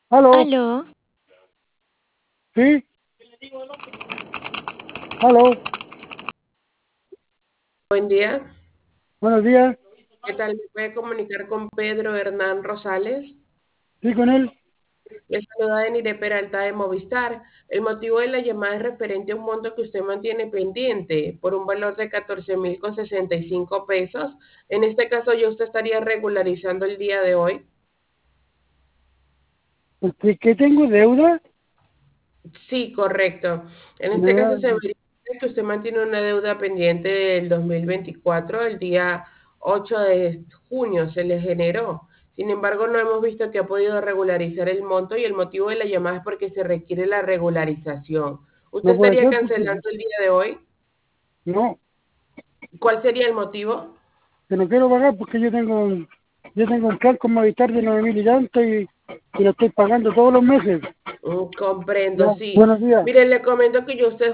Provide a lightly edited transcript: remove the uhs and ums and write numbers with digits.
Aló, Aló, sí, aló, Buen día. buenos días, ¿Qué tal? ¿Me puede comunicar con Pedro Hernán Rosales? sí, con él. Le saluda Denire Peralta de Movistar. El motivo de la llamada es referente a un monto que usted mantiene pendiente por un valor de 14.065 pesos. En este caso, yo usted estaría regularizando el día de hoy. ¿Que tengo deuda? Sí, correcto. En este caso Nada, se verifica que usted mantiene una deuda pendiente del 2024, el día 8 de junio se le generó. Sin embargo, no hemos visto que ha podido regularizar el monto y el motivo de la llamada es porque se requiere la regularización. ¿Usted no puede estaría ser porque cancelando el día de hoy? no, ¿Cuál sería el motivo? que no quiero pagar porque yo tengo un plan con Movistar de 9.000 y tanto y lo estoy pagando todos los meses. Comprendo, Ya, sí. buenos días. Mire, le comento que yo a usted